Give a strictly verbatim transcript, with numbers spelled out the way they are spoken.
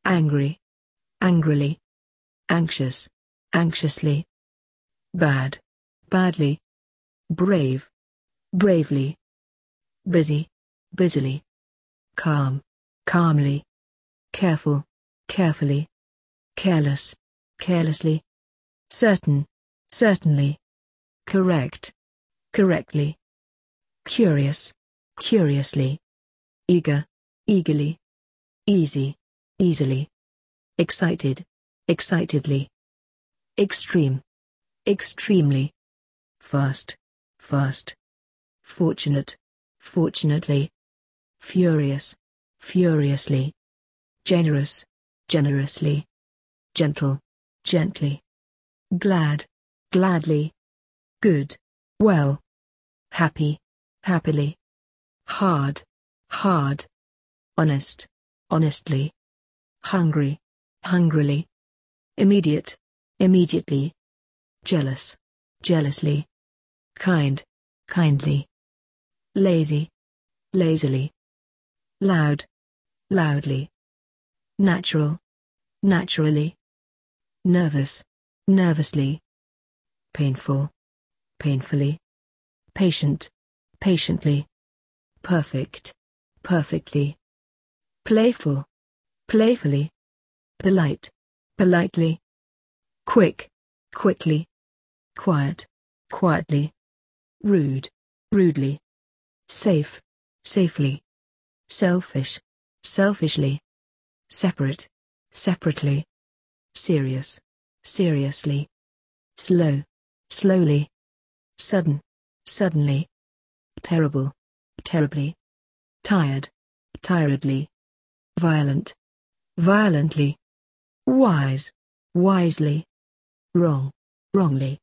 angry, angrily, anxious, anxiously, bad, badly, brave, bravely, busy, busily, calm, calmly, careful, carefully, careless, carelessly, certain, certainly, correct, correctly, curious, curiously, eager, eagerly, easy, easily, excited, excitedly, extreme, extremely, fast, fast, fortunate, fortunately, furious, furiously, generous, generously, gentle, gently, glad, gladly, good, well, happy, happily, hard, hard, honest, honestly, hungry, hungrily, immediate, immediately, jealous, jealously, kind, kindly, lazy, lazily, loud, loudly, natural, naturally, nervous, nervously, painful, painfully, patient, patiently, perfect, perfectly, playful, playfully, polite, politely, quick, quickly, quiet, quietly, rude, rudely, safe, safely, selfish, selfishly, separate, separately, serious, seriously, slow, slowly, sudden, suddenly, terrible, terribly, tired, tiredly, violent, violently, wise, wisely, wrong, wrongly,